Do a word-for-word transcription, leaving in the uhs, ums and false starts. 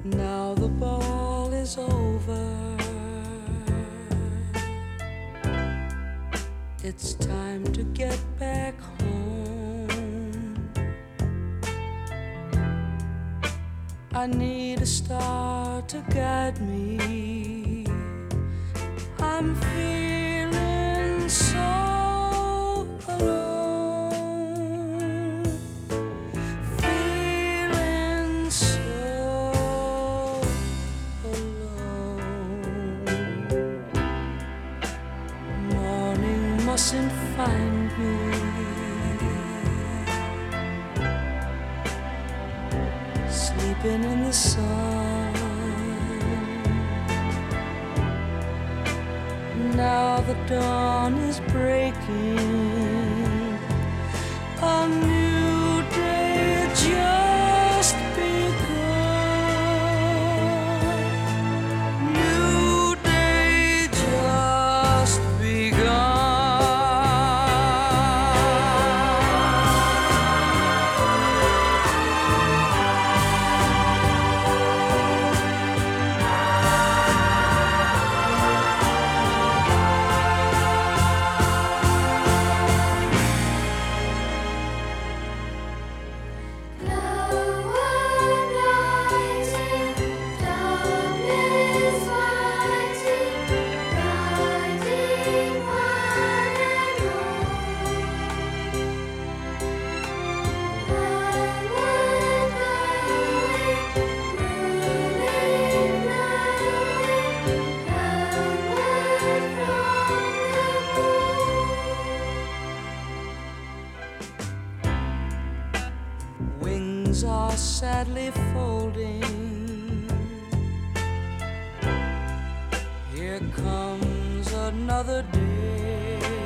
Now the ball is over. It's time to get back home. I need a star to guide me. I'm feeling so alone, feeling so alone. Morning mustn't find me sleeping in the sun. Now the dawn is breaking, a new day just begun, new day just begun. Wings are sadly folding. Here comes another day.